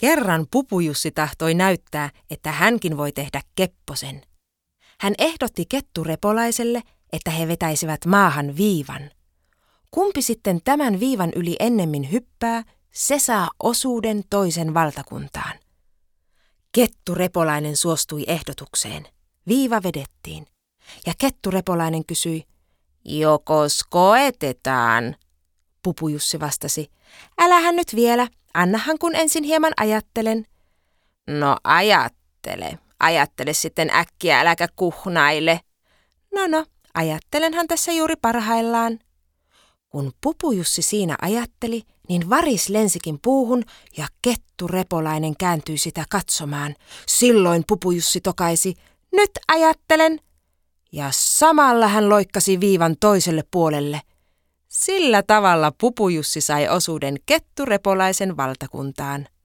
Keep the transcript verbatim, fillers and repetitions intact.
Kerran Pupujussi tahtoi näyttää, että hänkin voi tehdä kepposen. Hän ehdotti Ketturepolaiselle, että he vetäisivät maahan viivan. Kumpi sitten tämän viivan yli ennemmin hyppää, se saa osuuden toisen valtakuntaan. Ketturepolainen suostui ehdotukseen. Viiva vedettiin. Ja Ketturepolainen kysyi, jokos koetetaan? Pupujussi vastasi, älähän nyt vielä, annahan kun ensin hieman ajattelen. No ajattele, ajattele sitten äkkiä, äläkä kuhnaile. No no, ajattelenhan tässä juuri parhaillaan. Kun Pupujussi siinä ajatteli, niin varis lensikin puuhun ja Ketturepolainen kääntyi sitä katsomaan. Silloin Pupujussi tokaisi, nyt ajattelen. Ja samalla hän loikkasi viivan toiselle puolelle. Sillä tavalla Pupujussi sai osuuden Ketturepolaisen valtakuntaan.